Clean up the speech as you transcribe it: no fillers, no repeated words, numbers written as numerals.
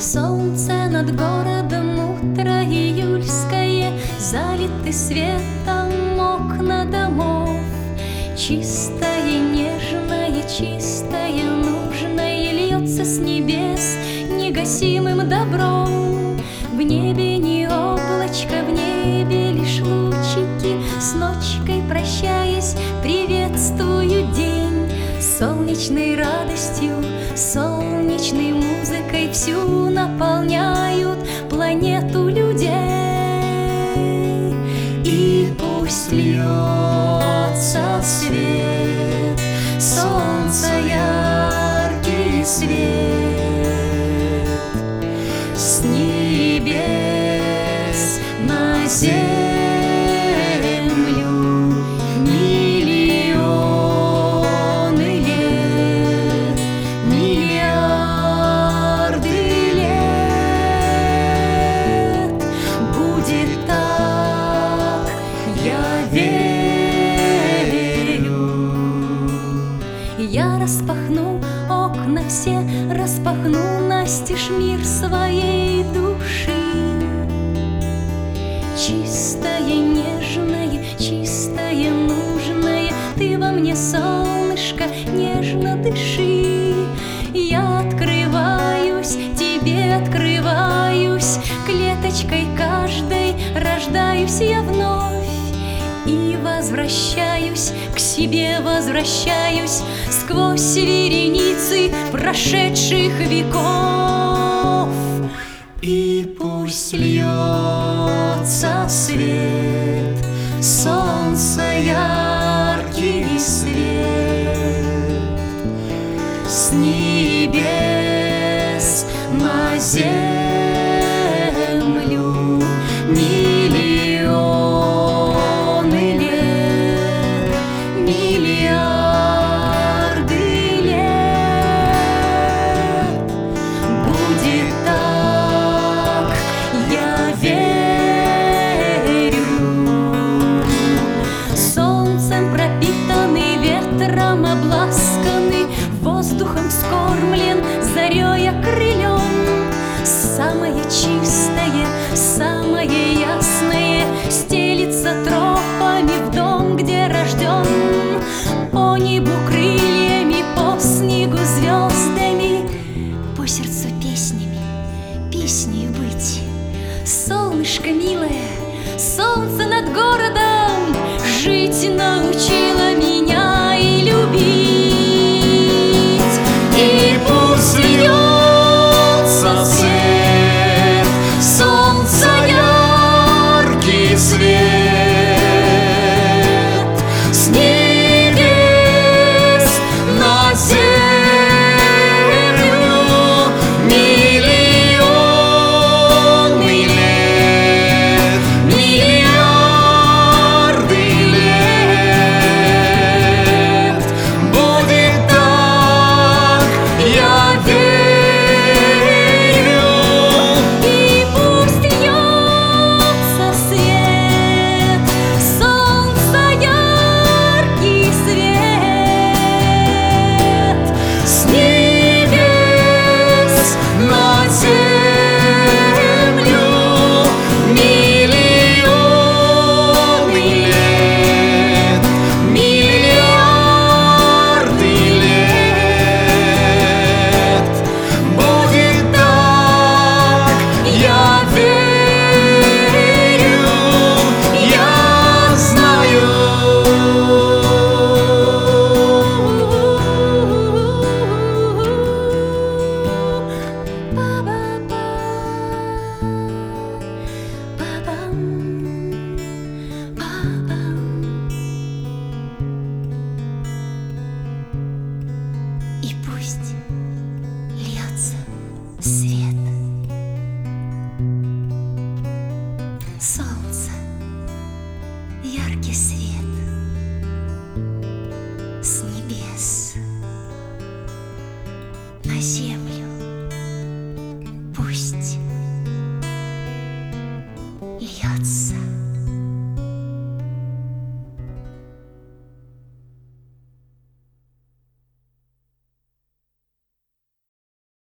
Солнце над городом, утро июльское, залиты светом окна домов. Чистое, нежное, чистое, нужное льется с небес негасимым добром. В небе не облачко, в небе лишь лучики. С ночкой прощаясь, приветствую день. Солнечной радостью, солнечной музыкой всю наполняют планету людей. И пусть льется свет, солнца яркий свет, с небес на землю. Я распахну окна все, распахну настежь мир своей души. Чистое, нежное, чистое, нужное, ты во мне, солнышко, нежно дыши. Я открываюсь, тебе открываюсь, клеточкой каждой рождаюсь я вновь. И возвращаюсь, к себе возвращаюсь сквозь вереницы прошедших веков. И пусть льется свет, солнца яркий свет, с небес на землю. Ветром обласканный, воздухом вскормлен, зарей окрылен. Самое чистое, самое ясное стелится тропами в дом, где рожден. По небу крыльями, по снегу звездами, по сердцу песнями, песней быть. Солнышко милое, солнце над городом, жить научило меня и любить. И пусть льется свет, солнца яркий свет, с небес на землю. Миллионы лет, миллиарды лет будет так, я верю. И пусть льется свет, солнца яркий свет, с небес на землю. Миллионы лет, миллиарды лет будет так, я верю, я знаю. И пусть льется свет, солнца яркий свет, с небес на землю.